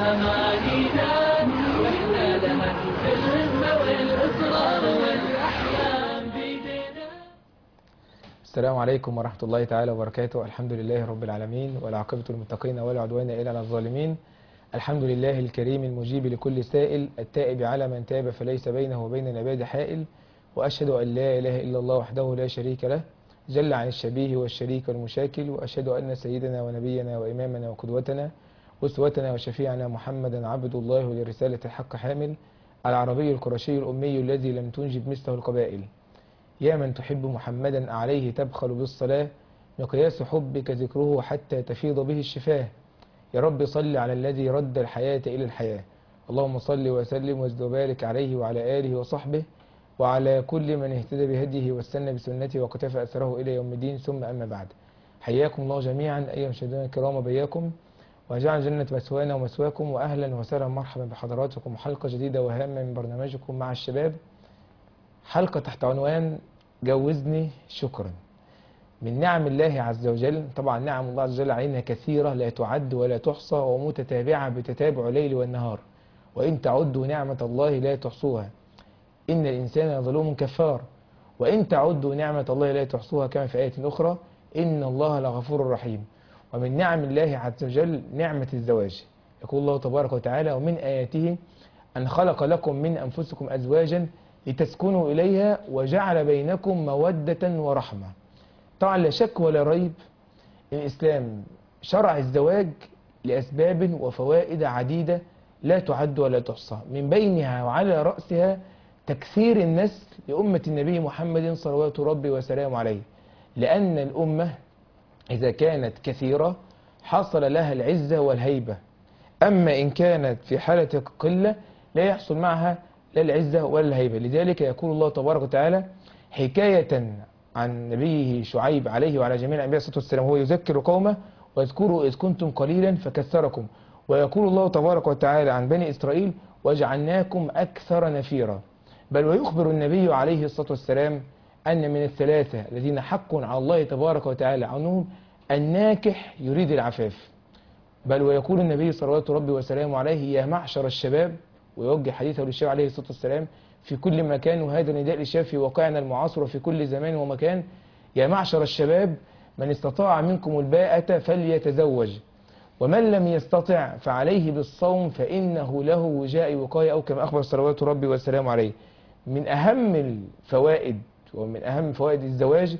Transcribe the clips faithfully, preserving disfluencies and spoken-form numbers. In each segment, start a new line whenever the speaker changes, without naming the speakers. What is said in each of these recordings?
أمانينا وإحنا لها في الهمة والإصرار والأحلام بيدنا.
السلام عليكم ورحمة الله تعالى وبركاته. الحمد لله رب العالمين، والعاقبة للمتقين ولا عدوان إلا على الظالمين. الحمد لله الكريم المجيب لكل سائل، التائب على من تاب فليس بينه وبين العباد حائل. وأشهد أن لا إله إلا الله وحده لا شريك له، جل عن الشبيه والشريك والمشاكل. وأشهد أن سيدنا ونبينا وإمامنا وقدوتنا وأسوتنا وشفيعنا محمدا عبد الله ولرسالة الحق حامل، العربي القرشي الأمي الذي لم تنجب مثله القبائل. يا من تحب محمدا عليه تبخل بالصلاة، مقياس حبك ذكره حتى تفيض به الشفاه. يا رب صل على الذي رد الحياة إلى الحياة. اللهم صل وسلم وزد وبارك عليه وعلى آله وصحبه وعلى كل من اهتدى بهديه واستنى بسنته وقتفى أثره إلى يوم الدين. ثم أما بعد، حياكم الله جميعا أيها المشاهدون الكرام وبياكم، وجعل جنة مثوانا ومثواكم، وأهلا وسهلا مرحبا بحضراتكم. حلقة جديدة وهامة من برنامجكم مع الشباب، حلقة تحت عنوان جوزني شكرا. من نعم الله عز وجل، طبعا نعم الله عز وجل علينا كثيرة لا تعد ولا تحصى ومتتابعة بتتابع الليل والنهار، وإن تعدوا نعمة الله لا تحصوها، إن الإنسان ظلوم كفار. وإن تعدوا نعمة الله لا تحصوها، كما في آية أخرى إن الله لغفور رحيم. ومن نعم الله عز وجل نعمة الزواج. يقول الله تبارك وتعالى: ومن آياته أن خلق لكم من أنفسكم أزواجا لتسكنوا إليها وجعل بينكم مودة ورحمة. طبعا لا شك ولا ريب الإسلام شرع الزواج لأسباب وفوائد عديدة لا تعد ولا تحصى، من بينها وعلى رأسها تكثير النسل لأمة النبي محمد صلوات ربي وسلامه عليه، لأن الأمة إذا كانت كثيرة حصل لها العزة والهيبة، أما إن كانت في حالة قلة لا يحصل معها لا العزة ولا الهيبة. لذلك يقول الله تبارك وتعالى حكاية عن نبيه شعيب عليه وعلى جميع الأنبياء الصلاة والسلام، هو يذكر قومه: واذكروا إذ كنتم قليلا فكثركم. ويقول الله تبارك وتعالى عن بني إسرائيل: وجعلناكم أكثر نفيرا. بل ويخبر النبي عليه الصلاة والسلام أن من الثلاثة الذين حق على الله تبارك وتعالى عنهم الناكح يريد العفاف. بل ويقول النبي صلوات ربي وسلامه عليه: يا معشر الشباب، ويوجه حديثه للشباب عليه الصلاة والسلام في كل مكان، وهذا نداء للشباب في واقعنا المعاصر وفي كل زمان ومكان: يا معشر الشباب، من استطاع منكم الباءة فليتزوج، ومن لم يستطع فعليه بالصوم فإنه له وجاء وقاية، أو كما أخبر صلوات ربي وسلامه عليه. من أهم الفوائد ومن أهم فوائد الزواج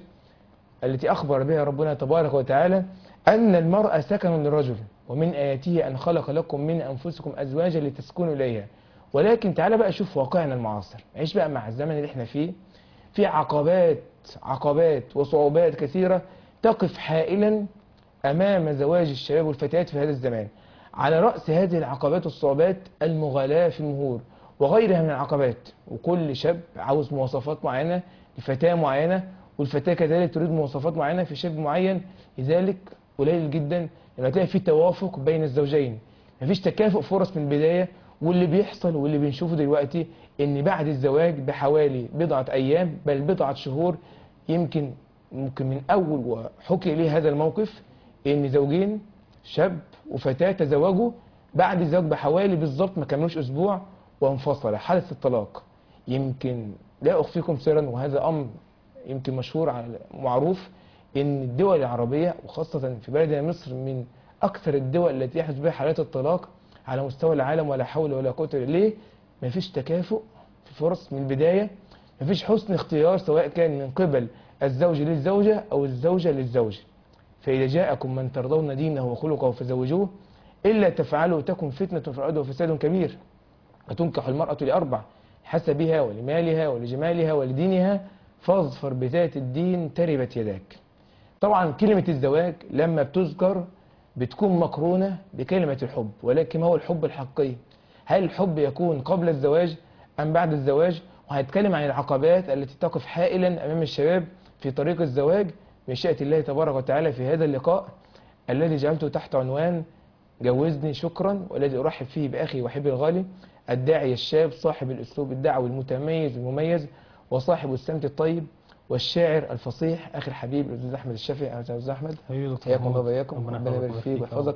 التي أخبر بها ربنا تبارك وتعالى أن المرأة سكن للرجل، ومن آياته أن خلق لكم من أنفسكم أزواجا لتسكنوا إليها. ولكن تعالى بقى شوف واقعنا المعاصر، عيش بقى مع الزمن اللي احنا فيه، في عقبات عقبات وصعوبات كثيرة تقف حائلا أمام زواج الشباب والفتيات في هذا الزمان. على رأس هذه العقبات والصعوبات المغالاة في المهور وغيرها من العقبات، وكل شاب عاوز مواصفات معينة لفتاة معينة، والفتاة كذلك تريد مواصفات معينة في شاب معين. لذلك قليل جدا لما تلاقي في توافق بين الزوجين، مفيش تكافؤ فرص من البداية. واللي بيحصل واللي بنشوفه دلوقتي ان بعد الزواج بحوالي بضعة ايام بل بضعة شهور، يمكن ممكن من اول وحكي لي هذا الموقف ان زوجين شاب وفتاة تزوجوا بعد الزواج بحوالي بالظبط ما كملوش اسبوع وانفصل، حدث الطلاق. يمكن لا اخفيكم سرا، وهذا امر يمكن مشهور معروف، ان الدول العربية وخاصة في بلدنا مصر من اكثر الدول التي يحدث بها حالات الطلاق على مستوى العالم. ولا حول ولا قوة الا بالله. مفيش تكافؤ في فرص من البداية، مفيش حسن اختيار سواء كان من قبل الزوج للزوجة او الزوجة للزوج. فإذا جاءكم من ترضون دينه وخلقه فزوجوه، إلا تفعلوا تكن فتنة في الأرض وفساد كبير. وتنكح المرأة لأربع: حسبها ولمالها ولجمالها ولدينها، فاظفر بذات الدين تربت يداك. طبعا كلمة الزواج لما بتذكر بتكون مقرونة بكلمة الحب، ولكن ما هو الحب الحقيقي؟ هل الحب يكون قبل الزواج أم بعد الزواج؟ وهنتكلم عن العقبات التي تقف حائلا أمام الشباب في طريق الزواج بمشيئة الله تبارك وتعالى في هذا اللقاء الذي جعلته تحت عنوان جوزني شكرا، والذي أرحب فيه بأخي وحبي الغالي الداعي الشاب صاحب الأسلوب الدعوي المتميز المميز وصاحب السمت الطيب والشاعر الفصيح أخي الحبيب الأستاذ أحمد الشافعي. أهلا وسهلا أستاذ أحمد، حياكم الله وبياكم، ربنا يبارك فيك ويحفظك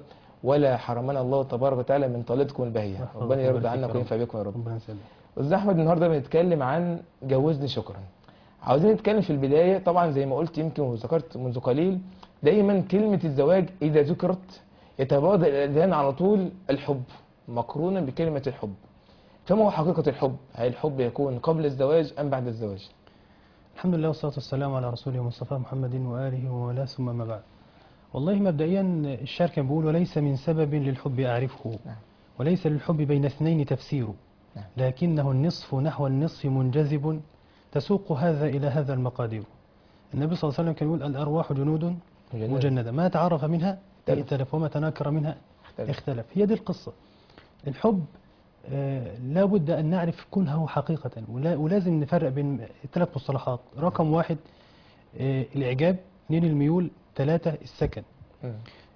ولا حرمنا الله تبارك وتعالى من طلتكم البهية. ربنا يرضى عنكم وينفع بكم يا رب.
ربنا يسلمك.
أستاذ أحمد، النهارده بنتكلم عن جوزني شكرا. عاوزين نتكلم في البداية، طبعا زي ما قلت يمكن وذكرت منذ قليل، دايما كلمة الزواج إذا ذكرت يتبادر إلى الأذهان على طول الحب مقرونا بكلمة الحب. فما هو حقيقة الحب؟ هل الحب يكون قبل الزواج أم بعد الزواج؟
الحمد لله والصلاة والسلام على رسوله المصطفى محمد وآله ومن ثم ما بعد. والله مبدئيا الشاعر كان بيقول: وليس من سبب للحب أعرفه،
نعم.
وليس للحب بين اثنين تفسير،
نعم.
لكنه النصف نحو النصف منجذب، تسوق هذا إلى هذا المقادير. النبي صلى الله عليه وسلم كان يقول: الأرواح جنود
مجندة.
مجندة، ما تعرف منها
اختلف.
ائتلف، وما تناكر منها
اختلف.
اختلف. هي دي القصة. الحب آه لا بد أن نعرف كنهه حقيقة، ولا ولازم نفرق بين ثلاث مصطلحات. رقم واحد آه الإعجاب، اثنين الميول، ثلاثة السكن.
مم.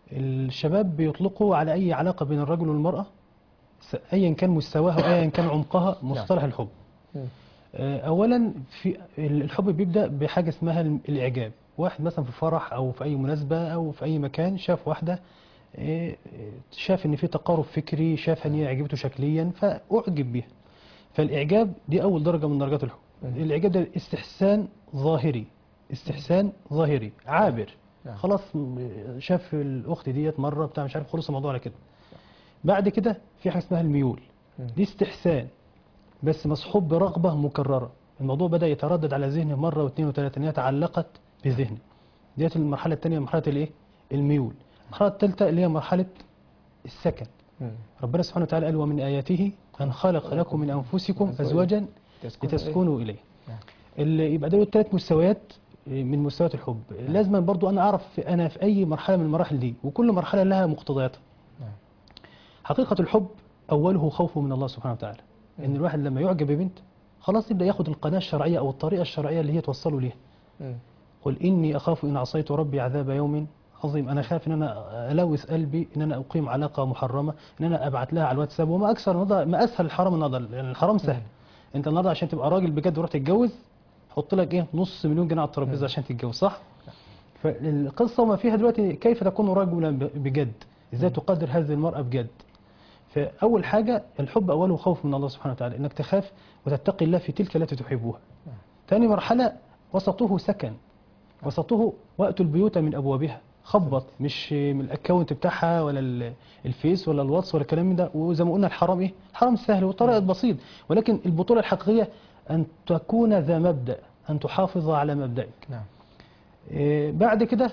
الشباب بيطلقوا على أي علاقة بين الرجل والمرأة س- أيا كان مستواها وأيا كان عمقها مصطلح الحب.
مم.
آه، أولا في الحب بيبدأ بحاجة اسمها الإعجاب. واحد مثلا في فرح أو في أي مناسبة أو في أي مكان شاف واحدة، آه، شاف إن في تقارب فكري، شاف إن هي عجبته شكليا فأعجب بيها. فالإعجاب دي أول درجة من درجات الحب.
مم.
الإعجاب ده استحسان ظاهري، استحسان ظاهري عابر.
نعم.
خلاص م- شاف الأخت ديت مرة بتاع مش عارف، خلص الموضوع على كده. بعد كده في حاجة اسمها الميول،
مم.
دي استحسان بس مصحوب برغبة مكررة. الموضوع بدأ يتردد على ذهنه مرة واثنين وثلاثة، ان هي تعلقت بذهنه. ديت المرحلة الثانية، مرحلة الايه؟ الميول. المرحلة الثالثة اللي هي مرحلة السكن.
مم.
ربنا سبحانه وتعالى قال: ومن آياته أن خلق لكم من أنفسكم أزواجا
تسكن
لتسكنوا إليه.
نعم.
اللي يبقى دول ثلاث مستويات من مستويات الحب. لازم برضو أنا أعرف أنا في أي مرحلة من المراحل دي، وكل مرحلة لها مقتضياتها.
نعم.
حقيقة الحب أوله خوفه من الله سبحانه وتعالى. إن الواحد لما يعجب ببنت خلاص يبدأ ياخد القناة الشرعية أو الطريقة الشرعية اللي هي توصله ليها.
مم.
قل إني أخاف إن عصيت ربي عذاب يوم عظيم. أنا خايف إن أنا ألوث قلبي، إن أنا أقيم علاقة محرمة، إن أنا أبعت لها على الواتساب. وما أكثر النظر، ما أسهل الحرام النظر، لأن الحرام سهل. أنت النهارده عشان تبقى راجل بجد وروح تتجوز حط لك إيه نص مليون جنيه على الترابيزة عشان تتجوز، صح؟ فالقصة وما فيها دلوقتي كيف تكون رجلا بجد، إزاي تقدر هذه المرأة بجد. فأول حاجة الحب أوله خوف من الله سبحانه وتعالى، إنك تخاف وتتقي الله في تلك التي تحبها. ثاني مرحلة وسطه سكن، وسطه وأتوا البيوت من أبوابها. خبط، مش من الأكاونت بتاعها ولا ال- الفيس ولا الواتس ولا الكلام من ده. وزي ما قلنا الحرام إيه؟ الحرام سهل وطريقة بسيط، ولكن البطولة الحقيقية أن تكون ذا مبدأ، أن تحافظ على مبدأك.
نعم.
إيه بعد كده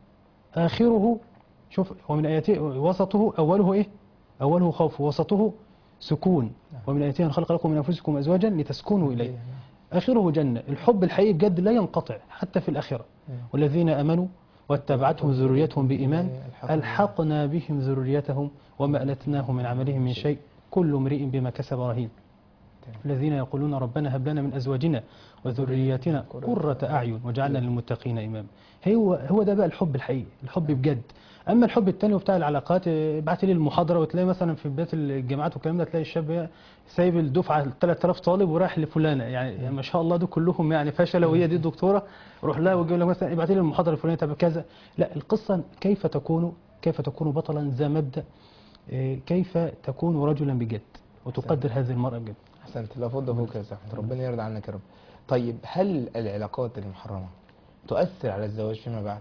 آخره، شوف ومن آياته وسطه أوله إيه؟ أوله خوف، وسطه سكون. ومن آياته أن خلق لكم من أنفسكم أزواجا لتسكنوا إليه. آخره جنة. الحب الحقيقي بجد لا ينقطع حتى في الآخرة. والذين آمنوا واتبعتهم ذريتهم بإيمان ألحقنا بهم ذريتهم وما ألتناهم من عملهم من شيء كل امرئ بما كسب رهين. الذين يقولون ربنا هب لنا من أزواجنا وذرياتنا قرة أعين وجعلنا للمتقين إماما. هو هو ده بقى الحب الحقيقي، الحب بجد. أما الحب التاني وبتاع العلاقات، ابعت لي المحاضرة وتلاقي مثلا في بداية الجامعات والكلام ده تلاقي الشاب سايب الدفعة ثلاثة آلاف طالب ورايح لفلانة، يعني ما شاء الله دول كلهم يعني فشلة وهي دي الدكتورة، روح لها ويجيب لك مثلا ابعت لي المحاضرة الفلانية طب كذا. لا، القصة كيف تكون كيف تكون بطلا ذا مبدأ، إيه، كيف تكون رجلا بجد وتقدر هذه المرأة بجد.
احسنت، لا فضل فوق يا سيدي، ربنا يرضى عنك يا رب. طيب هل العلاقات المحرمه تؤثر على الزواج فيما بعد؟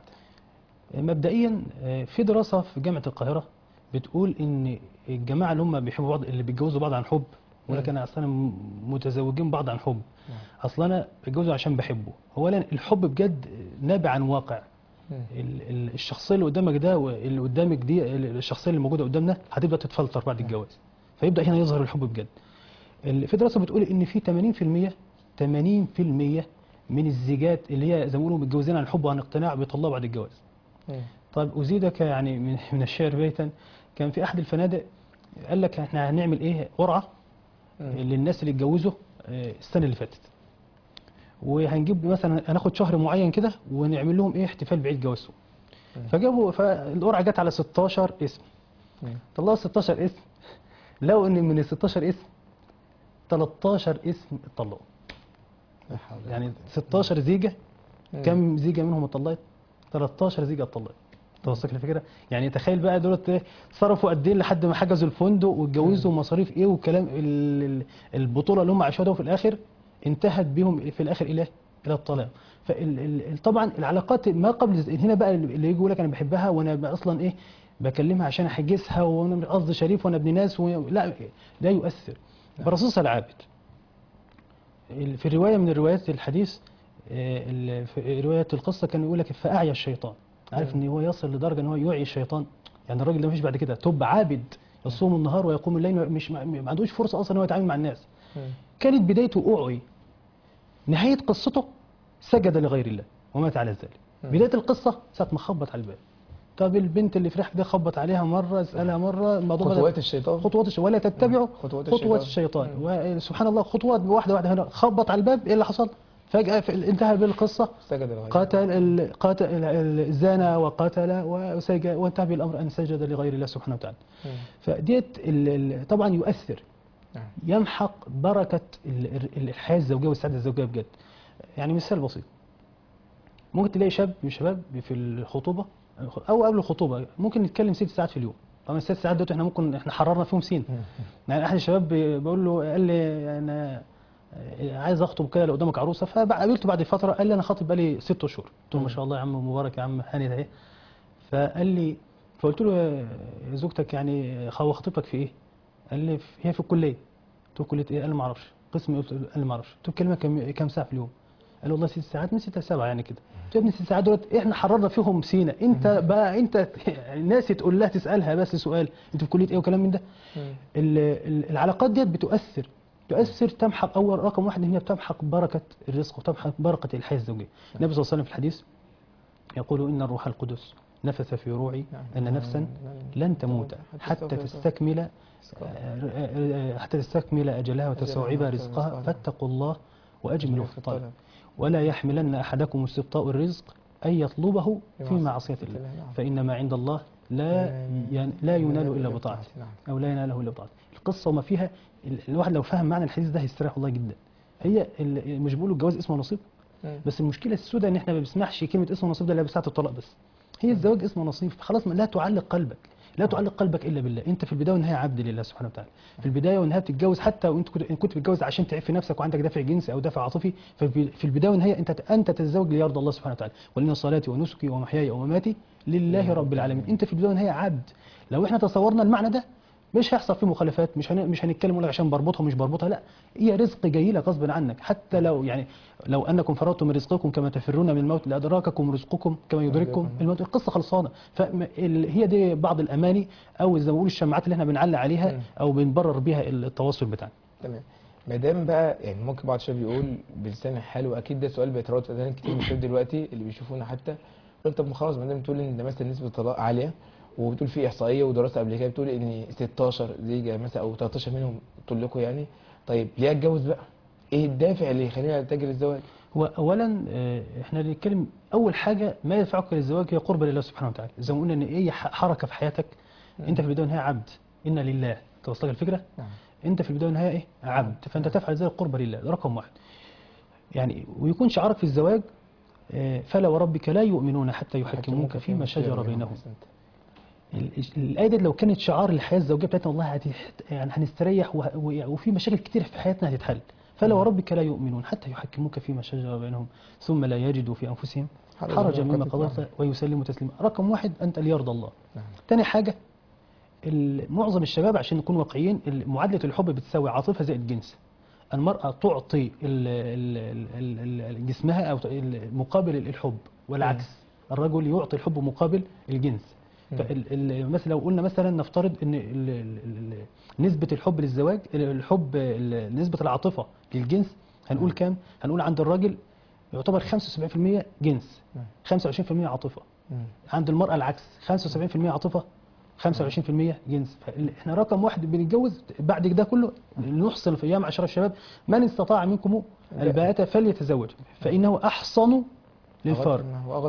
مبدئيا آه، في دراسة في جامعة القاهرة بتقول ان الجماعة اللي هم بيحبوا بعض، اللي بيتجوزوا بعض عن حب، ولكن انا اصلا م- متزوجين بعض عن حب، اصلا انا بتجوزه عشان بحبه. اولا الحب بجد نابع عن واقع. ال- ال- الشخصية اللي قدامك ده واللي قدامك دي، ال- الشخصية اللي موجودة قدامنا هتبدأ تتفلتر بعد الجواز، فيبدأ هنا يظهر الحب بجد. ال- في دراسة بتقول ان في ثمانين في المية ثمانين في المية من الزيجات اللي هي زي ما بيقولوا متجوزين عن حب وعن اقتناع بيطلعوا بعد الجواز. طيب أزيدك يعني من من الشعر بيتا، كان في أحد الفنادق قال لك احنا هنعمل إيه قرعة للناس اللي اتجوزوا آه، السنة اللي فاتت، وهنجيب مثلا هناخد شهر معين كده ونعمل لهم إيه احتفال بعيد جوازهم. فجابوا فالقرعة جت على ستاشر اسم، طلعوا ستاشر اسم، لقوا إن من ال ستاشر اسم تلتاشر اسم اتطلقوا. يعني ستاشر زيجة، كم زيجة منهم اتطلقت؟ تلتاشر زيجة اتطلقت. توصلك الفكره. يعني تخيل بقى دولت إيه، صرفوا قد ايه لحد ما حجزوا الفندق واتجوزوا ومصاريف ايه وكلام ال- ال- البطوله اللي هم عاشوها وفي الاخر انتهت بهم في الاخر الى الى الطلاق. فطبعا العلاقات ما قبل الز- هنا بقى اللي يجي يقول لك انا بحبها وانا بقى اصلا ايه بكلمها عشان احجزها وانا مش قصدي شريف وانا ابن ناس و... لا لا يؤثر. الرسول صلى الله عليه وسلم ال- في روايه من الروايات الحديث آه، ال- في روايه القصه كان يقول لك فاعيا الشيطان. عارف ان هو يصل لدرجه ان هو يوعي الشيطان. يعني الراجل ده مفيش بعد كده توب عابد يصوم النهار ويقوم الليل مش ما ما عندوش فرصه اصلا ان هو يتعامل مع الناس. كانت بدايته أعوي، نهاية قصته سجد لغير الله ومات على ذلك. بداية القصة ساعة ما خبط على الباب. طب البنت اللي في ريحك دي خبط عليها مرة اسألها مرة الموضوع بدأ-
خطوات الشيطان.
خطوات الشيطان ولا تتبعوا
خطوات
خطوات
الشيطان.
الشيطان. وسبحان الله خطوات واحدة واحدة هنا خبط على الباب. ايه اللي حصل؟ فجأة في- انتهى بالقصة
سجد لغير
قاتل ال- قاتل ال- زنى وقتل وسجد وانتهى بالأمر أن سجد لغير الله سبحانه وتعالى.
مم.
فديت ال- ال- طبعا يؤثر،
نعم.
يمحق بركة ال- ال- الحياة الزوجية والسعادة الزوجية بجد. يعني مثال بسيط، ممكن تلاقي شاب من الشباب في الخطوبة أو قبل الخطوبة ممكن نتكلم ست ساعات في اليوم. طبعا الست ساعات دول احنا ممكن احنا حررنا فيهم سين. يعني أحد الشباب بي- بقول له قال لي أنا عايز أخطب كده لو قدامك عروسة، فقابلته بعد فترة قال لي أنا خاطب بقالي ست شهور. قلت له ما شاء الله يا عم مبارك يا عم هاني ده إيه. فقال لي فقلت له يا زوجتك يعني هو خطيبتك في إيه؟ قال لي في- هي في الكلية. قلت له كلية إيه؟ قال لي ما أعرفش. قسم إيه؟ قلت له قال لي ما أعرفش. قلت له كلمة كم كم ساعة في اليوم؟ قال والله ست ساعات من ستة لسبعة يعني كده. قلت له يا ابني ست ساعات دولت احنا حررنا فيهم سينا، انت بقى انت الناس تقول لها تسالها بس سؤال انت في كليه ايه وكلام من ده. ال- ال- العلاقات ديت بتؤثر تؤثر تمحق اول رقم واحد ان هي بتمحق بركه الرزق وتمحق بركه الحياه الزوجيه. النبي صلى الله عليه وسلم في الحديث يقول ان الروح القدس نفث في روعي ان نفسا لن تموت حتى تستكمل حتى تستكمل اجلها وتستوعب رزقها فاتقوا الله واجملوا في الطلب ولا يحملن أحدكم استبطاء الرزق أن يطلبه في معصية الله فإن ما عند الله لا ين- لا ينال إلا بطاعته أو لا يناله إلا بطاعته. القصة وما فيها ال- الواحد لو فهم معنى الحديث ده هيستريح والله جدا. هي ال- مش بيقولوا الجواز اسمه نصيب، بس المشكلة السوداء إن إحنا ما بنسمعش كلمة اسمه نصيب ده إلا بساعة الطلاق بس. هي الزواج اسمه نصيب خلاص، ما- لا تعلق قلبك لا تعلق قلبك الا بالله. انت في البدايه والنهايه عبد لله سبحانه وتعالى. في البدايه والنهايه بتتجوز حتى وانت كنت إن كنت بتتجوز عشان تعف نفسك وعندك دافع جنسي او دافع عاطفي، ففي في البدايه والنهايه انت انت تتزوج ليرضى الله سبحانه وتعالى. ولان صلاتي ونسكي ومحياي ومماتي لله رب العالمين. انت في البدايه والنهايه عبد. لو احنا تصورنا المعنى ده مش هيحصل فيه مخالفات، مش هن... مش هنتكلم ولا عشان بربطها مش بربطها، لا هي رزق جاي لك غصب عنك. حتى لو يعني لو انكم فررتم من رزقكم كما تفرون من الموت لادراككم رزقكم كما يدرككم الموت. القصه خلصانه. فهي دي بعض الاماني او زي ما بنقول الشماعات اللي احنا بنعلق عليها او بنبرر بيها التواصل بتاعنا.
تمام. ما دام بقى يعني ممكن بعض الشباب يقول بلسان الحال، واكيد ده سؤال بيتراود في اذهان كتير من الشباب دلوقتي اللي بيشوفونا حتى، يقول طب ما خلاص ما دام بتقول ان مثلا نسبه الطلاق عاليه وبتقول في احصائيه ودراسه قبل كده بتقول ان ستاشر زيجه مثلا او تلتاشر منهم طلقوا يعني، طيب ليه اتجوز بقى؟ ايه الدافع اللي يخليني اتجه للزواج؟
هو اولا آه، احنا بنتكلم اول حاجه ما يدفعك للزواج هي قرب لله سبحانه وتعالى. زي ما قلنا ان اي ح- حركه في حياتك انت في البدايه والنهايه عبد. ان لله توصلك الفكره؟
نعم.
انت في البدايه والنهايه ايه؟ عبد. فانت تفعل ذلك قرب لله، ده رقم واحد. يعني ويكون شعارك في الزواج آه، فلا وربك لا يؤمنون حتى يحكموك فيما شجر بينهم. ال- الآية دي لو كانت شعار الحياة الزوجية بتاعتنا والله هتح- يعني هنستريح وه- و- وفي مشاكل كتير في حياتنا هتتحل. فلا وربك لا يؤمنون حتى يحكموك فيما شجر بينهم ثم لا يجدوا في أنفسهم حرجا مما قضيت ويسلموا تسليما. رقم واحد أنت ليرضى الله.
نعم.
تاني حاجة ال- معظم الشباب عشان نكون واقعيين ال- معادلة الحب بتساوي عاطفة زائد جنس. المرأة تعطي ال- ال- ال- ال- جسمها أو ت- ال- مقابل الحب والعكس. الرجل يعطي الحب مقابل الجنس. فال- ال- مثلا لو قلنا مثلا نفترض ان ال- ال- ال- نسبة الحب للزواج الحب ال- نسبة العاطفة للجنس هنقول كام؟ هنقول عند الراجل يعتبر خمسة وسبعين في المية جنس خمسة وعشرين في المية عاطفة. عند المرأة العكس خمسة وسبعين في المية عاطفة خمسة وعشرين في المية جنس. احنا رقم واحد بنتجوز بعد ده كله نحصل في ايام عشرة الشباب من استطاع منكم الباءة فليتزوج فإنه أحصن للفرج.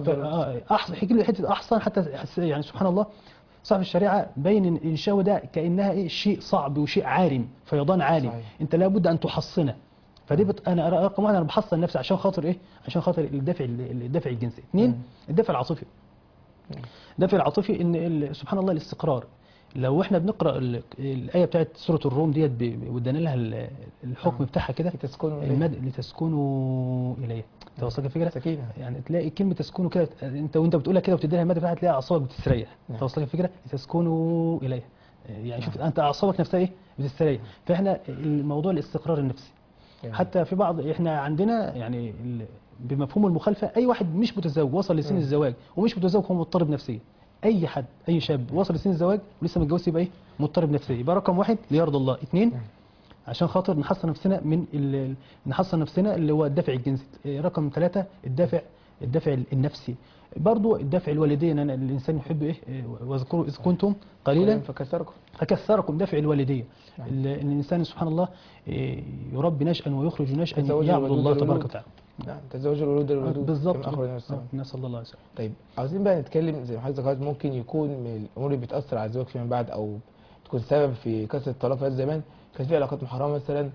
أحسن حكي حته احسن حتى يعني سبحان الله صاحب الشريعه بين ان الشهوه ده كانها ايه شيء صعب وشيء عارم فيضان عالم. صحيح. انت لابد ان تحصنه. فدي بت... انا رقم واحد انا بحصن نفسي عشان خاطر ايه؟ عشان خاطر الدافع الدافع الجنسي. اثنين الدافع العاطفي. الدافع العاطفي ان ال- سبحان الله الاستقرار. لو احنا بنقرا ال- الايه بتاعت سوره الروم ديت ب- وادانا لها ال- الحكم
آه.
بتاعها كده،
لتسكنوا إليه.
المد لتسكنوا اليه. توصلك الفكره؟
سكينة.
يعني تلاقي كلمه تسكنوا كده، انت وانت بتقولها كده وبتدي لها الماده بتاعها تلاقي اعصابك بتستريح.
نعم.
توصلك الفكره؟ لتسكنوا اليه. يعني شوف انت اعصابك نفسها ايه بتستريح. فاحنا الموضوع الاستقرار النفسي.
جميل.
حتى في بعض احنا عندنا يعني ال- بمفهوم المخالفه، اي واحد مش متزوج وصل لسن
مم.
الزواج ومش متزوج هو مضطرب نفسيا. اي حد اي شاب وصل لسن الزواج ولسه متجوز يبقى ايه مضطرب نفسيا. يبقى رقم واحد ليرضى الله. اثنين
مم.
عشان خاطر نحصن نفسنا من ال- نحصن نفسنا اللي هو الدافع الجنسي. إيه، رقم ثلاثة الدافع الدافع النفسي. برضو الدافع الوالدي ان أنا الانسان يحب ايه إيه، واذكروا اذ كنتم قليلا
فكسركم.
فكثركم. دافع الوالديه.
نعم.
ال- ان الانسان سبحان الله إيه، يربي نشأ ويخرج نشأ
تزوج
يعبد
الودود
الله
الولود.
تبارك وتعالى.
نعم، تزوج الولود الولود.
بالظبط
كما أخبر النبي صلى الله عليه وسلم.
نسأل الله عليه وسلم.
طيب عاوزين بقى نتكلم زي ما حضرتك ذكرت، ممكن يكون من الامور اللي بتاثر على الزواج فيما بعد او تكون سبب في كثره الطلاق في زمان، كانت في علاقات محرمه مثلا،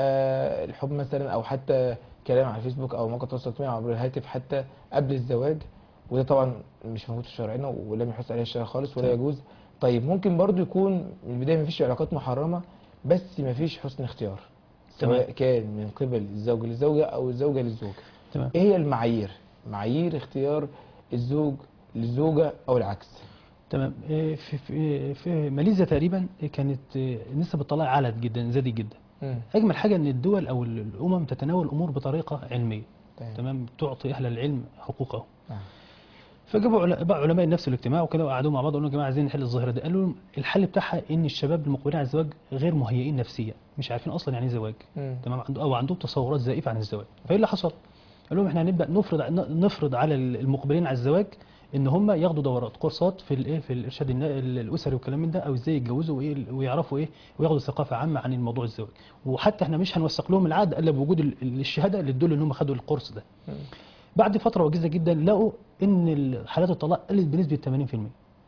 آه الحب مثلا، او حتى كلام على الفيسبوك او مواقع التواصل الاجتماعي عبر الهاتف حتى قبل الزواج، وده طبعا مش موجود في شرعنا ولم يحث عليه الشرع خالص ولا
طيب.
يجوز. طيب ممكن برضو يكون من البدايه ما فيش علاقات محرمه بس ما فيش حسن اختيار،
تمام.
سواء كان من قبل الزوج للزوجه او الزوجه للزوج.
تمام.
ايه هي المعايير معايير اختيار الزوج للزوجه او العكس؟
تمام. إيه، في في في ماليزيا تقريبا كانت إيه، نسب الطلاق علت جدا، زادت جدا.
مم.
اجمل حاجه ان الدول او الامم تتناول الامور بطريقه علميه.
تمام.
تمام. تعطي اهل العلم حقوقهم.
نعم.
فجابوا عل- بقى علماء النفس الاجتماع وكده وقعدوا مع بعض قالوا يا جماعه عايزين نحل الظاهره دي. قالوا لهم الحل بتاعها ان الشباب المقبلين على الزواج غير مهيئين نفسيا، مش عارفين اصلا يعني ايه زواج.
مم.
تمام. عنده او عندهم تصورات زائفه عن الزواج. فايه اللي حصل؟ قال لهم احنا هنبدا نفرض نفرض على المقبلين على الزواج ان هم ياخدوا دورات كورسات في الايه في الارشاد النا- الاسري والكلام من ده، او ازاي يتجوزوا وايه ويعرفوا ايه وياخدوا ثقافه عامه عن الموضوع الزواج. وحتى احنا مش هنوثق لهم العقد الا بوجود ال- الشهاده اللي تدل ان هم خدوا الكورس ده.
مم.
بعد فتره وجيزه جدا لقوا ان حالات الطلاق قلت بنسبه ثمانين في المية.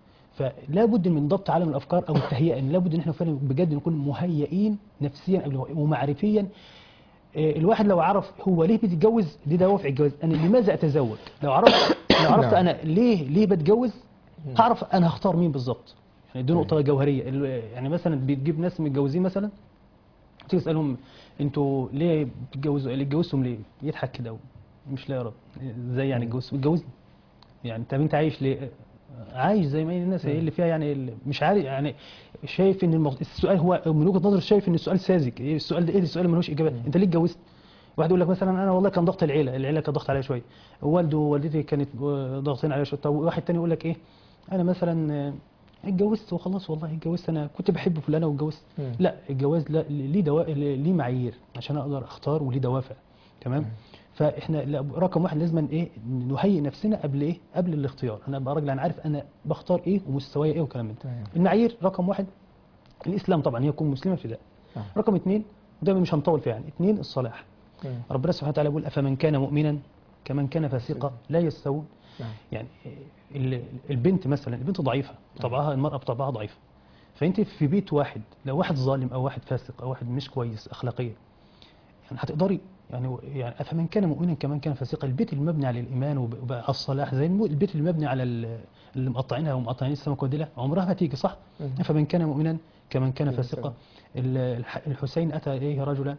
فلا بد من ضبط عالم الافكار او التهيئه، ان لابد ان احنا فعلا بجد نكون مهيئين نفسيا قبل ومعرفيا. آه، الواحد لو عرف هو ليه بيتجوز، دي دوافع الجواز، انا لماذا اتزوج، لو عرفت لو عرفت
نعم.
انا ليه ليه بتجوز هعرف انا هختار مين بالظبط. يعني دي نقطه جوهريه. ال- يعني مثلا بتجيب ناس متجوزين مثلا تيجي تسالهم انتوا ليه بتتجوزوا، اللي اتجوزتم ليه، يضحك كده مش لا يا رب ازاي يعني اتجوزت اتجوزني يعني. طب انت عايش ليه؟ عايش زي ما هي الناس هي اللي فيها يعني ال- مش عارف يعني. شايف ان المغ... السؤال هو من وجهه نظري شايف ان السؤال ساذج. ايه السؤال ده؟ ايه السؤال ملوش اجابه؟ انت ليه اتجوزت؟ واحد يقول لك مثلا انا والله كان ضغط العيله، العيله كان ضغط عليا شويه، والده ووالدتي كانت آه، ضاغطين عليا شويه. طب واحد تاني يقول لك ايه، انا مثلا آه، اتجوزت وخلاص، والله اتجوزت انا كنت بحب فلانه واتجوزت.
مم.
لا، الجواز لا ليه دوا... ليه معايير عشان اقدر اختار وليه دوافع. تمام. فاحنا لا- رقم واحد لازم ايه نهيئ نفسنا قبل ايه قبل الاختيار. انا ابقى راجل انا عارف انا بختار ايه ومستواي ايه والكلام من ده.
تمام.
المعايير رقم واحد الاسلام طبعا، يكون مسلما ابتداء.
نعم.
رقم اثنين دايما مش هنطول فيها يعني. اثنين الصلاح.
مم.
ربنا سبحانه وتعالى يقول افمن كان مؤمنا كمن كان فاسقا لا يستوون.
نعم.
يعني ال- البنت مثلا، البنت ضعيفه طبعها، المراه بطبعها ضعيفه. فانت في بيت واحد لو واحد ظالم او واحد فاسق او واحد مش كويس اخلاقيا، يعني هتقدري يعني يعني افمن كان مؤمنا كمن كان فاسقا. البيت المبني على الايمان وب- وعلى الصلاح زي المو- البيت المبني على ال- اللي مقطعينها ومقطعين السمك وديلها عمرها ما تيجي صح.
مم.
افمن كان مؤمنا كمن كان
كمن
فاسقا.
كان.
ال- الح- الحسين اتى اليه رجلا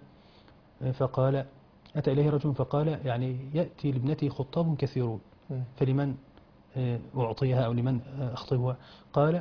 فقال اتى اليه رجل فقال يعني ياتي لابنتي خطاب كثيرون
مم.
فلمن آه، اعطيها او لمن آه، اخطبها؟ قال آه،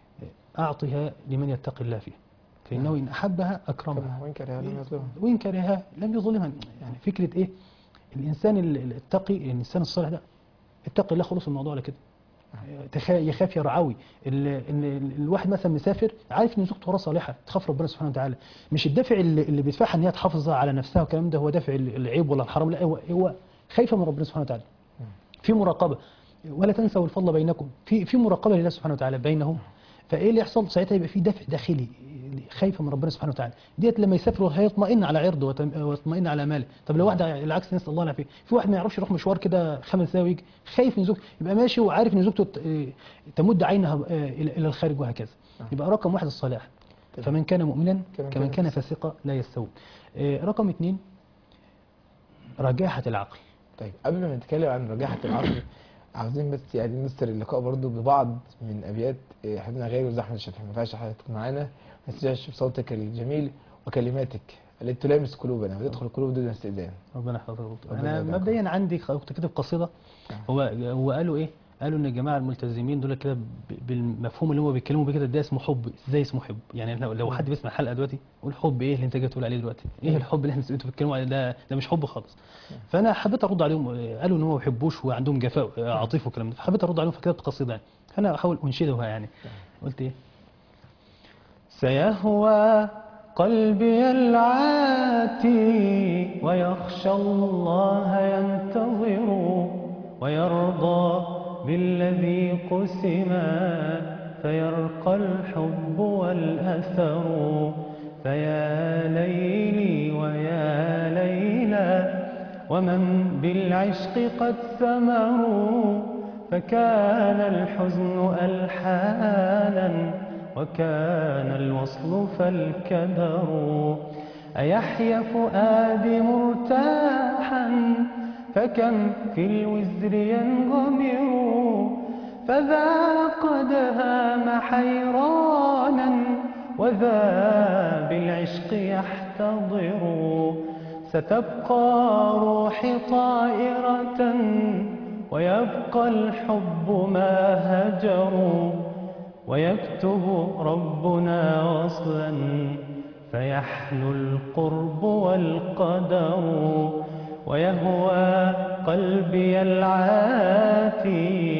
اعطها لمن يتقي الله فيها فانه ان احبها اكرمها
كما وين كره لم يظلمها.
وإن كرهها لم يظلمها. يعني فكرة إيه؟ الإنسان ال- التقي، الإنسان الصالح ده اتقي الله، خلص الموضوع على كده. تخا- يخاف يرعوي. ال- ان ال- الواحد مثلا مسافر عارف ان زوجته وراه صالحه، تخاف ربنا سبحانه وتعالى. مش الدافع اللي, اللي بيدفعها ان هي تحافظ على نفسها والكلام ده هو دافع ال- العيب ولا الحرام، لا هو هو خايفه من ربنا سبحانه وتعالى. في مراقبه. ولا تنسوا الفضل بينكم، في في مراقبه لله سبحانه وتعالى بينهم. فايه اللي يحصل ساعتها؟ يبقى في دافع داخلي خايفه من ربنا سبحانه وتعالى. ديت لما يسافروا هيطمئن على عرضه وتم- ويطمئن على ماله. طب لو واحد العكس نسال الله العافيه، في واحد ما يعرفش يروح مشوار كده خمس دقايق ويجي، خايف من زوجته، يبقى ماشي وعارف ان زوجته ت- تمد عينها آه، الى إلى الخارج وهكذا. يبقى رقم واحد الصلاح.
تمام.
فمن كان مؤمنا
كمن
كمن
كان
كان فاسقا لا يستوون. آه، رقم اثنين رجاحه العقل.
طيب قبل ما نتكلم عن رجاحة العقل، عاوزين بس يعني نستر اللقاء برضو ببعض من ابيات آه، حبيبنا غالي وزحمه الشافعي. ما ينفعش حضرتك معانا ما تسمعش بصوتك الجميل وكلماتك التي تلامس قلوبنا وتدخل القلوب دون استئذان.
ربنا يحفظك يا دكتور.
ربنا
انا
يرضى عنك.
مبدئيا عندي خ- كنت كاتب قصيده.
نعم.
هو هو قالوا ايه؟ قالوا ان الجماعه الملتزمين دول كده ب- بالمفهوم اللي هم بيتكلموا بيه كده، ده اسمه حب. ازاي اسمه حب؟ يعني لو لو حد بيسمع الحلقه دلوقتي يقول حب ايه اللي انت جاي تقول عليه دلوقتي؟ ايه
مم.
الحب اللي احنا انتوا بتتكلموا عليه ده؟ ده مش حب خالص. فانا حبيت ارد عليهم. آه، قالوا ان هم ما بيحبوش وعندهم جفاء آه، عاطفي والكلام ده، فحبيت ارد عليهم فكتبت قصيده يعني. فانا احاول انشدها يعني. قلت ايه؟ سيهوى قلبي العاتي ويخشى الله ينتظر ويرضى بالذي قسما فيرقى الحب والأثر. فيا ليلي ويا ليلى ومن بالعشق قد سمروا فكان الحزن ألحانا وكان الوصل فالكدر. أيحيا فؤادي مرتاحا فكم في الوزر ينغمر. فذا قد هام حيرانا وذا بالعشق يحتضر. ستبقى روحي طائرة ويبقى الحب ما هجروا. ويكتب ربنا وصلا فيحلو القرب والقدر. ويهوى قلبي العاتي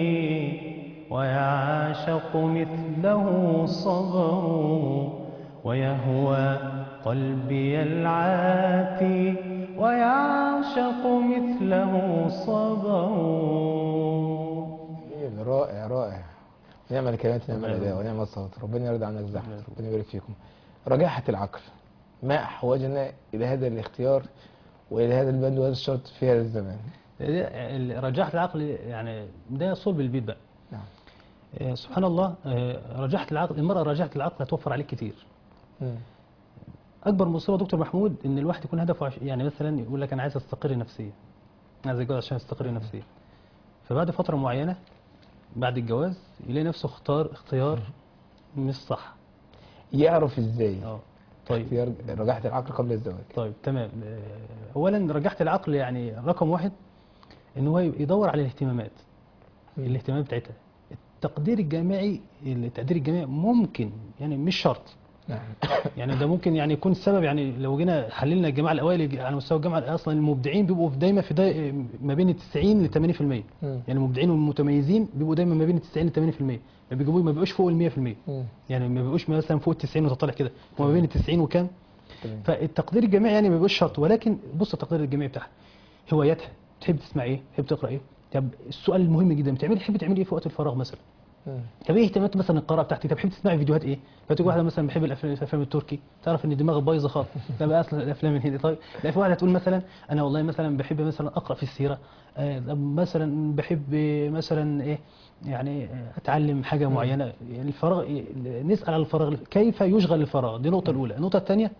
ويعشق مثله صبر. ويهوى قلبي العاتي ويعشق مثله صبر.
جميل، رائع رائع. نعم الكلمات، نعم
ربنا
الاداء،
يرضى.
ونعم الصوت. ربنا يرضى عنك زحمه.
ربنا يرضى.
ربنا يبارك فيكم. رجاحه العقل ما احوجنا الى هذا الاختيار والى هذا البند وهذا الشرط في هذا الزمان.
ده- رجاحة العقل يعني ده صلب البيت بقى.
نعم.
آه، سبحان الله. آه، رجاحة العقل، المرأة رجاحة العقل هتوفر عليك كتير.
مم.
أكبر مصيبة دكتور محمود إن الواحد يكون هدفه عش... يعني مثلا يقول لك أنا عايز أستقر نفسيا، عايز أتجوز عشان أستقر نفسيا. فبعد فترة معينة بعد الجواز يلاقي نفسه اختار اختيار مش صح.
يعرف ازاي
اه طيب
اختيار رجاحه العقل قبل الزواج؟
طيب تمام. آه، أولا رجاحة العقل يعني رقم واحد إن هو يدور على الاهتمامات،
مم.
الاهتمامات بتاعتها. التقدير الجامعي، التقدير الجامعي ممكن يعني مش شرط.
نعم.
يعني ده ممكن يعني يكون السبب. يعني لو جينا حللنا الجماعه الاوائل على مستوى الجامعه اصلا المبدعين بيبقوا في دايما في داي ما بين التسعين ل ثمانين في المية.
مم.
يعني المبدعين والمتميزين بيبقوا دايما ما بين التسعين ل ثمانين في المية. ما بيجيبوش ما بيبقوش فوق ال مية في المية.
مم.
يعني ما بيبقوش مثلا فوق ال تسعين وتطلع كده، هو ما بين ال تسعين وكام.
تمام.
فالتقدير الجامعي يعني ما بيبقاش شرط، ولكن بص التقدير الجامعي بتاعها هواياتها، تحب تسمع ايه، تحب تقرا ايه. طب السؤال المهم جدا، بتعملي تحب تعملي ايه في وقت الفراغ مثلا؟
مم.
طب ايه اهتمامات مثلا القراءه بتاعتي؟ طب بتحب تسمعي فيديوهات ايه؟ فتيجي واحده مثلا بحب الافلام الافلام التركي، تعرف ان دماغي بايظه خالص. ده بقى اصلا الافلام الهندي. طيب لا، في واحده تقول مثلا انا والله مثلا بحب مثلا اقرا في السيره. آه طب مثلا بحب مثلا ايه يعني آه، اتعلم حاجه معينه. يعني الفراغ، نسال على الفراغ كيف يشغل الفراغ. دي النقطه الاولى. النقطه الثانيه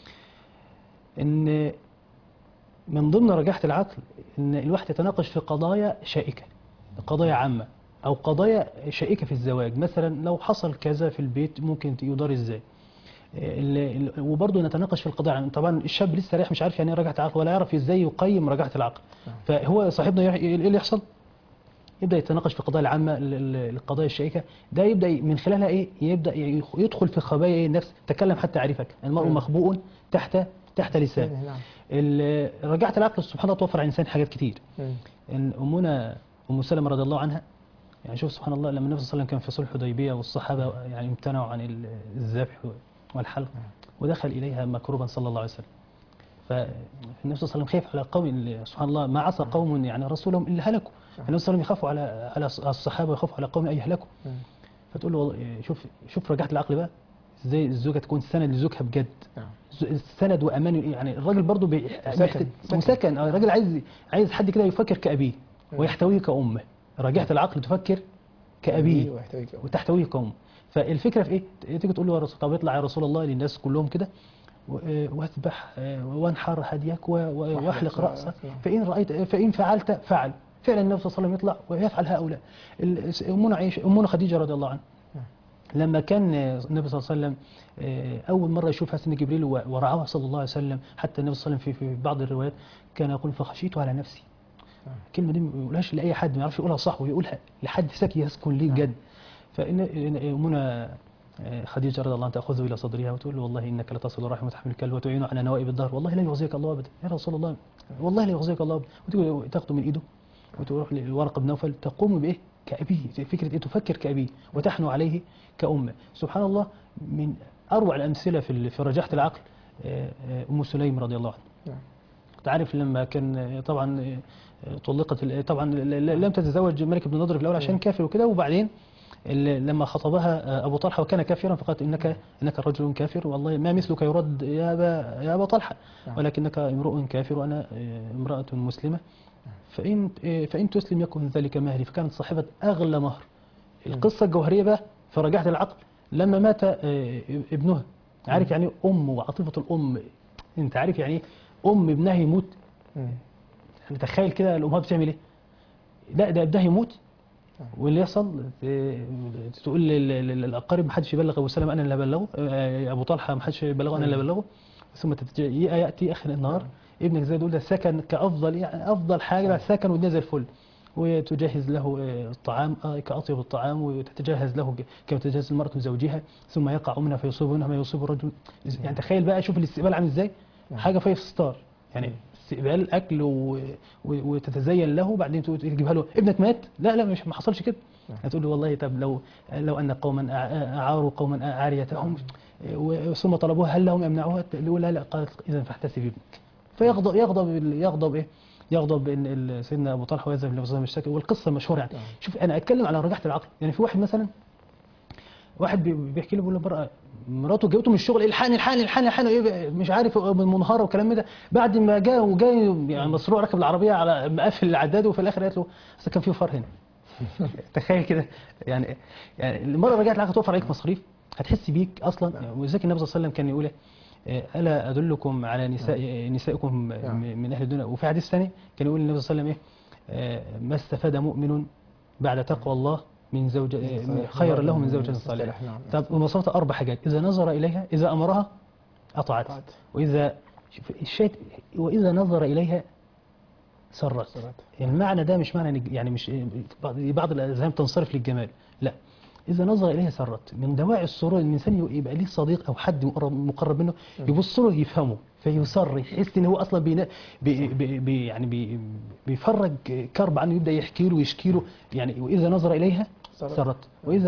ان من ضمن رجاحة العقل ان الواحد يتناقش في قضايا شائكة، قضايا عامة او قضايا شائكة في الزواج. مثلا لو حصل كذا في البيت ممكن يدار ازاي. ال- ال- وبرضه نتناقش في القضايا. يعني طبعا الشاب لسه رايح مش عارف يعني ايه رجاحة العقل ولا يعرف ازاي يقيم رجاحة العقل. فهو صاحبنا يح- ايه اللي يحصل؟ يبدا يتناقش في القضايا العامه، ال- ال- القضايا الشائكه. ده يبدا من خلالها ايه؟ يبدا يخ- يدخل في خبايا ايه النفس. تكلم حتى عرفك المرء
مم.
مخبوء تحت تحت لسان.
نعم.
ال- رجعة العقل سبحان الله توفر على الانسان حاجات كتير.
مم.
ان امنا ام سلمة رضي الله عنها، يعني شوف سبحان الله، لما النبي صلى الله عليه وسلم كان في صلح الحديبيه والصحابه يعني امتنعوا عن ال- الذبح والحلق، ودخل اليها مكروبا صلى الله عليه وسلم. فالنبي صلى الله عليه وسلم خايف على قوم اللي- سبحان الله ما عصى قوم يعني رسولهم الا هلكوا. النبي صلى الله عليه وسلم يخافوا على على الصحابه ويخافوا على قوم ان يهلكوا.
مم.
فتقول له والله شوف شوف رجعة العقل بقى ازاي الزوجه تكون سند لزوجها بجد.
نعم.
سند وامان. يعني الراجل برضه بي...
وسكن.
بيحت-
سكن.
وسكن. آه، الراجل عايز عايز حد كده يفكر كأبيه
مم.
ويحتويه كأمه. رجعة العقل تفكر كأبيه
ويحتويك أوي.
وتحتويه كأمه. فالفكرة في ايه؟ تيجي تقول له يا رسول، طب اطلع يا رسول الله للناس كلهم كده و- آه، واذبح آه، وانحر هديك و- و- واحلق رأسك،
نعم.
فإن رأيت فإن فعلت فعل فعلا النبي صلى الله عليه وسلم يطلع ويفعل هؤلاء. ال- امنا عائشه امنا خديجه رضي الله عنها لما كان النبي صلى الله عليه وسلم اول مره يشوف سيدنا جبريل ورعاه صلى الله عليه وسلم، حتى النبي صلى الله عليه وسلم في في بعض الروايات كان يقول فخشيت على نفسي. الكلمه دي ما يقولهاش لاي حد، ما يعرفش يقولها صح، ويقولها لحد ساكن يسكن ليه بجد. فان امنا خديجه رضي الله عنها تاخذه الى صدرها وتقول له والله انك لتصل الرحم وتحمل الكلب وتعين على نوائب الدهر، والله لا يخزيك الله ابدا يا رسول الله، والله لا يخزيك الله ابدا. وتقول تاخده من ايده وتروح لورقه بن نوفل تقوم بايه؟ كأبيه، فكرة إيه؟ تفكر كأبيه وتحنو عليه كأمه. سبحان الله، من أروع الأمثلة في في رجاحة العقل أم سليم رضي الله عنها. تعرف لما كان طبعا طلقت، طبعا لم تتزوج ملك بن نضر في الأول عشان كافر وكده، وبعدين لما خطبها أبو طلحة وكان كافرا فقالت إنك إنك رجل كافر، والله ما مثلك يرد يا أبا يا أبا طلحة، ولكنك امرؤ كافر وأنا امرأة مسلمة، فإن فإن تسلم يكن ذلك مهري. فكانت صاحبة أغلى مهر. القصة الجوهرية بقى في رجعة العقل لما مات ابنها. عارف يعني أم وعاطفة الأم؟ أنت عارف يعني أم ابنها يموت؟ يعني تخيل كده الأمهات بتعمل إيه؟ لا ده ابنها يموت واللي يحصل تقول للأقارب محدش يبلغ أبو سلمة، أنا اللي أبلغه، أبو طلحة محدش يبلغه، أنا اللي أبلغه. ثم يأتي آخر النهار ابنك زي دول ده سكن كأفضل، يعني أفضل حاجة سكن والدنيا زي الفل، وتجهز له الطعام كأطيب الطعام، وتتجهز له كما تجهز المرأة زوجها، ثم يقع منها فيصيب منها ما يصيب الرجل. يعني تخيل بقى، شوف الاستقبال عامل ازاي، حاجة فايف ستار، يعني استقبال أكل و... وتتزين له، بعدين تجيبها له ابنك مات، لا لا مش ما حصلش كده. هتقول له والله طب لو لو أن قوما أعاروا قوما عاريتهم ثم طلبوها هل لهم يمنعوها؟ يقول لا لا، قالت إذا فاحتسب ابنك. فيغضب يغضب يغضب ايه؟ يغضب ان سيدنا ابو طلحه ويذهب للنبي صلى الله عليه وسلم، والقصه مشهوره يعني. شوف انا اتكلم على رجاحه العقل، يعني في واحد مثلا، واحد بيحكي لي بيقول له مراته جابته من الشغل، الحقني الحقني الحقني الحقني ايه مش عارف منهاره وكلام ده، بعد ما جاء وجاي يعني مصروع ركب العربيه على مقفل العداد، وفي الاخر قالت له اصل كان في فار هنا. تخيل كده يعني، يعني المره رجعت العقل توفر عليك مصاريف، هتحس بيك اصلا. ولذلك النبي صلى الله عليه وسلم كان يقول ألا أدلكم على نساء نسائكم من أهل الدنيا. وفي حديث ثاني كان يقول النبي صلى الله عليه وسلم إيه ما استفاد مؤمن بعد تقوى الله من زوجة خير له من زوجة صالحة. طب ومواصفات أربع حاجات: إذا نظر إليها، إذا أمرها أطاعت، وإذا الشيء وإذا نظر إليها سرت. المعنى ده مش معنى يعني مش بعض الأذهان تنصرف للجمال، لا، إذا نظر إليها سرت. من دواعي السرور إن الإنسان يبقى ليه صديق أو حد مقرب منه يبص له يفهمه فيسر، يحس إن هو أصلا بي بي بي يعني بي بيفرج كرب عنه، يبدأ يحكي له ويشكي له يعني. وإذا نظر إليها سرت، وإذا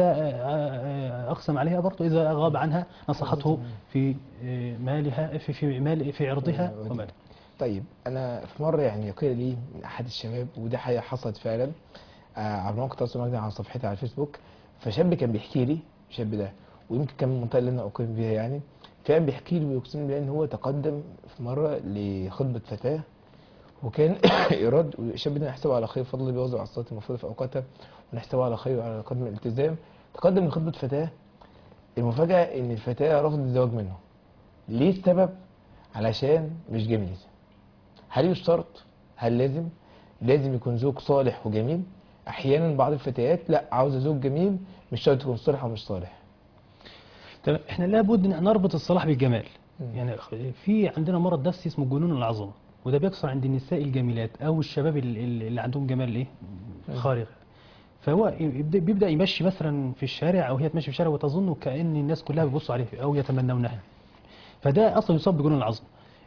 أقسم عليها برضه، إذا غاب عنها نصحته في مالها في في مال في عرضها ومالها.
طيب أنا في مرة يعني قيل لي من أحد الشباب، وده حقيقة حصلت فعلا على موقع التواصل الاجتماعي على صفحتي على الفيسبوك، فشاب كان بيحكي لي، الشاب ده ويمكن كان من المنطقه اللي انا اقيم بيها يعني، فكان بيحكي لي ويقسم بالله ان هو تقدم في مره لخطبه فتاه، وكان ايراد، والشاب ده نحسبه على خير بفضل الله، بيواظب على الصلاه المفروضه في اوقاتها، ونحسبه على خير وعلى قدم الالتزام. تقدم لخطبه فتاه، المفاجاه ان الفتاه رفضت الزواج منه. ليه السبب؟ علشان مش جميل. هل يشترط؟ هل لازم؟ لازم يكون زوج صالح وجميل؟ احيانا بعض الفتيات لا، عاوزه زوج جميل، مش شرط يكون صالح او مش صالح.
تمام، احنا لابد ان نربط الصلاح بالجمال. م. يعني في عندنا مرض نفسي اسمه جنون العظمه، وده بيكثر عند النساء الجميلات او الشباب اللي عندهم جمال ايه خارق. فهو بيبدا يمشي مثلا في الشارع، او هي تمشي في الشارع وتظن كأن الناس كلها بيبصوا عليه او يتمنونها، فده اصلا يصاب بجنون العظمه.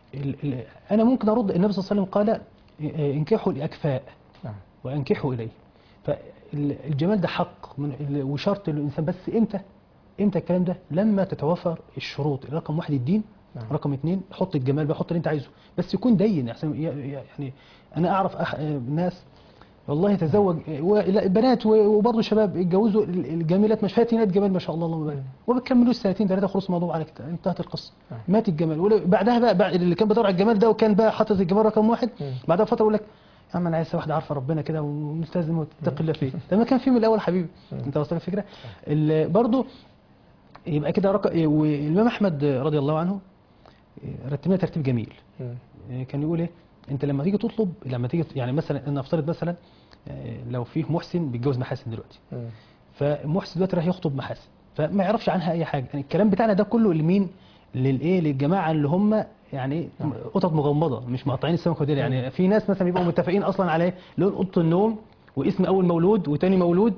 انا ممكن ارد، النبي صلى الله عليه وسلم قال انكحوا الاكفاء وانكحوا اليه. فالجمال ده حق من وشرط للإنسان، بس إمتى؟ إمتى الكلام ده؟ لما تتوفر الشروط. رقم واحد الدين، نعم. رقم اثنين حط الجمال بقى، حط اللي أنت عايزه، بس يكون دين. يعني أنا أعرف أح... ناس والله تزوج بنات وبرضه شباب اتجوزوا الجميلات، مش فاتنات جمال ما شاء الله اللهم بارك، وما بيكملوش سنتين ثلاثة خلص الموضوع على كده، انتهت القصة، نعم. مات الجمال. بعدها بقى, بقى اللي كان بيدور على الجمال ده وكان بقى حاطط الجمال رقم واحد، م. بعدها فترة يقول لك يا عم انا عايز واحده عارفه ربنا كده وملتزم وتتقي الله فيه. ده ما كان فيه من الاول حبيبي، انت وصلت الفكره. برضه يبقى كده رق... والامام احمد رضي الله عنه رتبنا ترتيب جميل. كان يقول ايه؟ انت لما تيجي تطلب، لما تيجي يعني مثلا انا افترض مثلا آه، لو فيه محسن بيتجوز محاسن دلوقتي،
مم.
فمحسن دلوقتي راح يخطب محاسن فما يعرفش عنها اي حاجه. يعني الكلام بتاعنا ده كله لمين؟ للايه؟ للجماعه اللي هم يعني
نعم.
قطط مغمضه مش مقطعين السمكه وديل. يعني في ناس مثلا بيبقوا متفقين اصلا على لون اوضه النوم واسم اول مولود وتاني مولود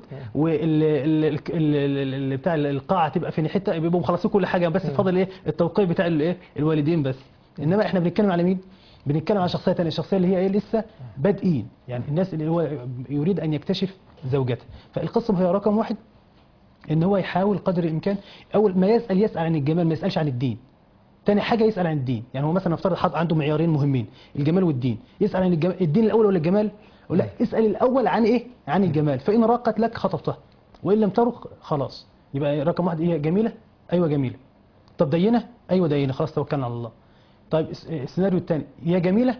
واللي بتاع القاعه تبقى في حته، بيبقوا مخلصين كل حاجه بس فاضل ايه؟ التوقيع بتاع الايه؟ الوالدين بس. انما احنا بنتكلم على مين؟ بنتكلم على شخصيه ثانيه، الشخصيه اللي هي ايه؟ لسه بادئين، يعني الناس اللي هو يريد ان يكتشف زوجته. فالقصه هي رقم واحد ان هو يحاول قدر الامكان اول ما يسال يسال عن الجمال، ما يسالش عن الدين. تاني حاجه يسال عن الدين، يعني هو مثلا نفترض حاط عنده معيارين مهمين، الجمال والدين، يسال عن الجمال الدين الاول ولا الجمال؟ ولا اسال الاول عن ايه؟ عن الجمال. فان راقت لك خطبتها وان لم ترق خلاص. يبقى رقم واحد هي جميله؟ ايوه جميله. طب دينه؟ ايوه دينه. خلاص توكلنا على الله. طيب السيناريو الثاني، هي جميله؟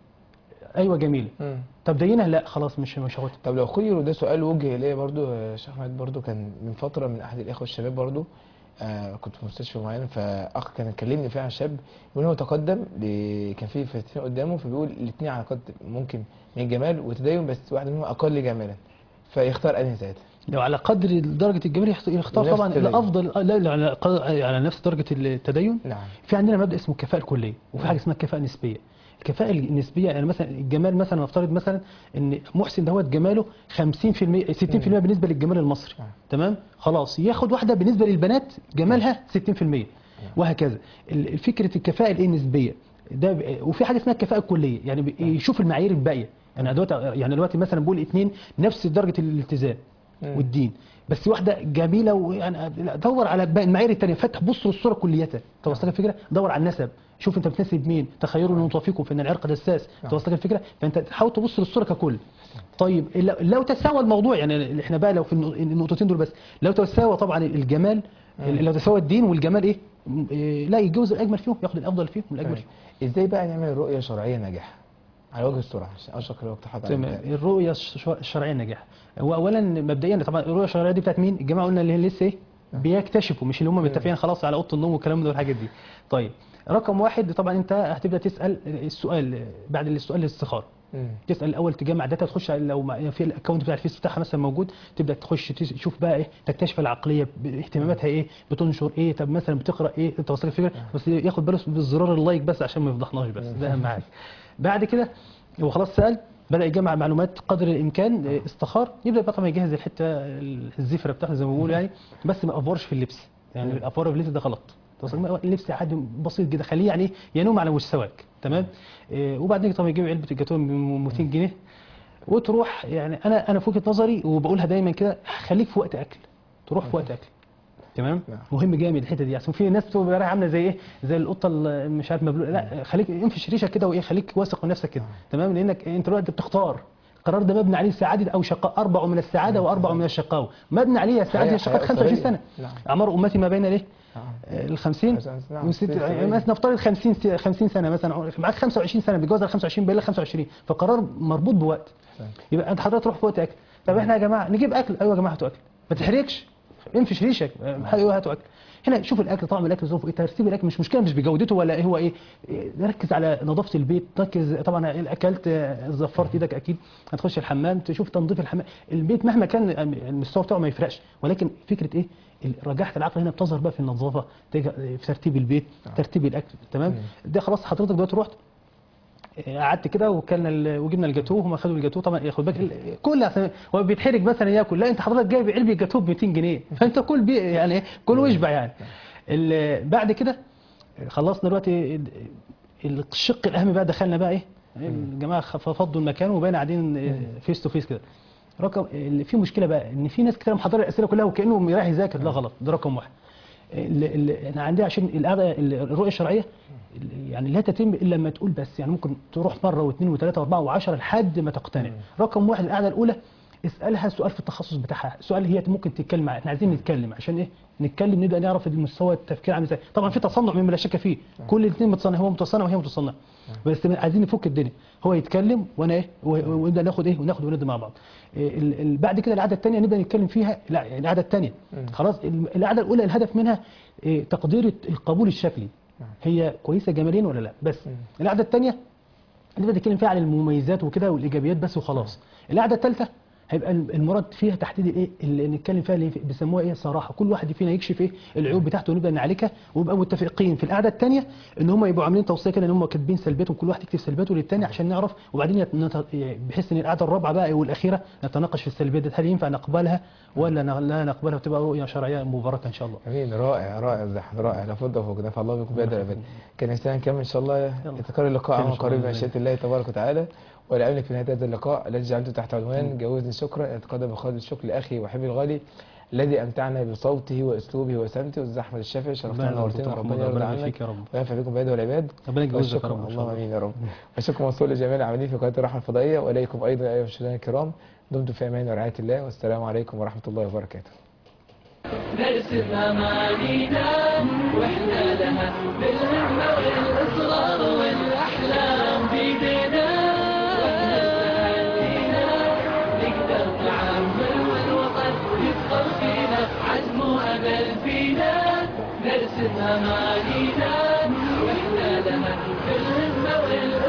ايوه جميله.
مم.
طب دينه؟ لا خلاص مش مش هاخدها.
طب لو خيروا، ده سؤال وجه ليا برضو يا شيخ احمد، برضو كان من فتره من احد الاخوه الشباب برضو، آه كنت في مستشفى معين، فاخ كان كلمني فيه عن شاب بيقول هو تقدم ل- كان في فتاتين قدامه، فبيقول الاثنين على قد ممكن من الجمال وتدين، بس واحد منهم اقل جمالا، فيختار انهي ساعتها؟
لو على قدر درجة الجمال يخت- يختار
ونفس
طبعا
التدين.
الافضل. لا لا، على قد- على نفس درجة التدين.
نعم.
في عندنا مبدأ اسمه الكفاءة الكلية، وفي حاجة اسمها الكفاءة النسبية. الكفاءة النسبية يعني مثلا الجمال، مثلا نفترض مثلا ان محسن دوت جماله خمسين في المية ستين في المية بالنسبة للجمال المصري،
نعم.
تمام؟ خلاص ياخد واحدة بالنسبة للبنات جمالها ستين في المية وهكذا. ال- فكرة الكفاءة الايه النسبية ده ب- وفي حاجة اسمها الكفاءة الكلية، يعني ب- يشوف المعايير الباقية. يعني دلوقتي يعني دلوقتي مثلا بقول اثنين نفس درجة الالتزام
مم.
والدين، بس واحده جميله ويعني لا، دور على باقي المعايير الثانيه، فتح بص للصوره كليتها. توصلك الفكره؟ دور على النسب، شوف انت بتنسب مين، تخيروا المتوافقون فان العرق دساس. توصلك الفكره؟ فانت تحاول تبص للصوره ككل. طيب لو- لو تساوى الموضوع، يعني احنا بقى لو في النق- النقطتين دول بس، لو تساوى طبعا الجمال، لو تساوى الدين والجمال ايه؟ إيه، لا يتجوز الاجمل فيهم، ياخد الافضل فيهم والاجمل
تمام.
فيهم.
ازاي بقى نعمل رؤيه شرعيه ناجحه على وجه السرعه عشان اشرح الوقت حاضر؟
تمام. الرؤيه الش- الشرعيه النجاح، هو اولا مبدئيا طبعا الرؤيه الشرعيه دي بتاعت مين؟ الجماعه قلنا اللي هي لسه ايه؟ بيكتشفوا، مش اللي هم متفقين خلاص على اوضه النوم والكلام ده والحاجات دي. طيب رقم واحد طبعا انت هتبدا تسال السؤال بعد السؤال الاستخاره.
مم.
تسال الاول تجمع داتا، تخش على- لو ما- في الاكونت بتاع الفيس بتاعها مثلا موجود، تبدا تخش تشوف بقى ايه، تكتشف العقليه اهتماماتها ايه، بتنشر ايه، طب مثلا بتقرا ايه، انت واصل الفكره؟ بس ياخد باله بالزرار اللايك بس عشان ما يفضحناش بس، ده اهم حاجه. بعد كده هو خلاص سال، بدا يجمع معلومات قدر الامكان، اه، استخار، يبدا بقى طبعا يجهز الحته الزفره بتاعته زي ما بيقولوا يعني، بس ما افورش في اللبس. يعني الافوار في اللبس ده غلط. توصل اللبس عادي بسيط جدا، خليه يعني ايه، ينوم على مستواك، تمام. إيه، وبعدين طبعا يجيب علبه الجاتوه ب مئتين جنيه وتروح. يعني انا انا في وجهه نظري وبقولها دايما كده، خليك في وقت اكل، تروح في وقت اكل، تمام.
نعم.
مهم جامد الحته دي، عشان في ناس بتبقى رايحه عامله زي ايه، زي القطه اللي مش عارف مبلوله. لا خليك انفش ريشك كده وايه، خليك واثق من نفسك كده، تمام. لانك انت دلوقتي بتختار، القرار ده مبني عليه سعاده او شقاء، اربع من السعاده واربع من الشقاوه، مبني عليه السعاده
حياة-
الشقاء
حياة
خمسة وعشرين
أسرية.
سنه.
نعم.
اعمار امتي ما بين الايه،
نعم.
ال خمسين
نعم.
وست،
ستة
يعني
وسبعين.
مثلا نفترض خمسين س- خمسين سنه مثلا، معاك خمسة وعشرين سنه، بتجوز على خمسة وعشرين باقي لك خمسة وعشرين، فقرار مربوط بوقت.
أحسنت.
يبقى انت حضرتك تروح في وقت اكل. طب احنا يا جماعه نجيب اكل، ايوه يا جماعه هاتوا اكل، ما تحرجش، انفش ريشك، ايوه هاتوا اكل. هنا شوف الاكل، طعم الاكل، ظروفه ايه، ترتيب الاكل، مش مشكله مش بجودته ولا ايه هو ايه، إيه، ركز على نظافه البيت، ركز طبعا اكلت آه، زفرت ايدك اكيد، هتخش الحمام تشوف تنظيف الحمام، البيت مهما كان المستوى بتاعه ما يفرقش، ولكن فكره ايه، رجعت العقل هنا بتظهر بقى في النظافه، تج- في ترتيب البيت، ترتيب الاكل، تمام. ده خلاص حضرتك دلوقتي رحت قعدت كده وكلنا ال- وجبنا الجاتوه، هم خدوا الجاتوه طبعا، ياخد بالك ال- كل عشان- هو بيتحرج مثلا ياكل، لا انت حضرتك جايب علبه جاتوه ب مئتين جنيه، فانت كل بي يعني إيه، كل واشبع يعني. ال- بعد كده خلصنا دلوقتي ال- الشق الاهم بقى، دخلنا بقى ايه، الجماعه خف- فضوا المكان وبقينا قاعدين فيس تو فيس كده. رقم اللي فيه مشكله بقى ان في ناس كتير محضره الاسئله كلها وكانه رايح يذاكر، لا غلط، ده رقم واحد. ال- ال- احنا عندنا عشان القعده ال- الرؤيه الشرعيه ال- يعني لا تتم الا لما تقول بس، يعني ممكن تروح مره واثنين وثلاثه واربعه وعشره لحد ما تقتنع. رقم واحد القعده الاولى اسالها سؤال في التخصص بتاعها، سؤال هي ممكن تتكلم معاه، احنا عايزين نتكلم عشان ايه، نتكلم نبدا نعرف المستوى التفكير عامل ازاي. طبعا في تصنع مما لا شك فيه، كل الاثنين متصنع، هو متصنع وهي متصنعه، بس عايزين نفك الدنيا، هو يتكلم وانا ايه، و- ونبدا ناخد ايه، وناخد وندي مع بعض. إيه ال- ال- بعد كده القعده الثانيه نبدا نتكلم فيها، لا يعني القعده الثانيه خلاص، ال- القعده الاولى الهدف منها إيه، تقدير القبول الشكلي، هي كويسه جماليا ولا لا، بس القعده الثانيه اللي بنتكلم فيها عن المميزات وكده والايجابيات بس وخلاص. القعده الثالثه هيبقى المراد فيها تحديد الايه اللي نتكلم فيها اللي بيسموها ايه صراحه، كل واحد فينا يكشف ايه العيوب بتاعته ونبدا نعالجها، ويبقى متفقين في القعده الثانيه ان هم يبقوا عاملين توصيه كده ان هم كاتبين سلبياتهم، كل واحد يكتب سلبياته للثاني عشان نعرف، وبعدين يت- نت- بحيث ان القعده الرابعه بقى والاخيره نتناقش في السلبيات دي، هل ينفع نقبلها ولا ن- لا نقبلها، وتبقى رؤيه شرعيه مباركه ان شاء الله.
امين. رائع رائع زحف رائع، لابد وفوق ده، فالله بكم بيد العباد. كان نستنى نكمل ان شاء الله،
يلا.
يتكرر اللقاء
خير إن
عما
شاء الله
قريب
بإذن
بمشيئه الله تبارك وتعالى. ولا املك في نهايه هذا اللقاء الذي جعلته تحت عنوان جوزني شكرا، اتقدم بخالد الشكر لاخي وحبيبي الغالي الذي امتعنا بصوته واسلوبه وسمته، استاذ احمد الشافعي. شرفتنا
ربنا يرضى
ونورتنا،
عنك،
ربنا يرضى
ربنا
عنك
يفيك يا رب.
وينفع بكم بعيد والعباد.
ربنا يجوزك يا
والشكر
رب ان شاء
اللهم
الله.
امين يا رب. والشكر موصول لجميع العاملين في قناه الرحمه الفضائيه، واليكم ايضا ايها المشاهدين الكرام. دمتم في امان ورعايه الله، والسلام عليكم ورحمه الله وبركاته.
نرسم أمانينا وإحنا لها بالهمة والإصرار والأحلام بيدنا، وإحنا تهدينا نقدر نعمر والوطن يفخر فينا، عزم وأمل فينا. نرسم أمانينا وإحنا لها بالهمة والإصرار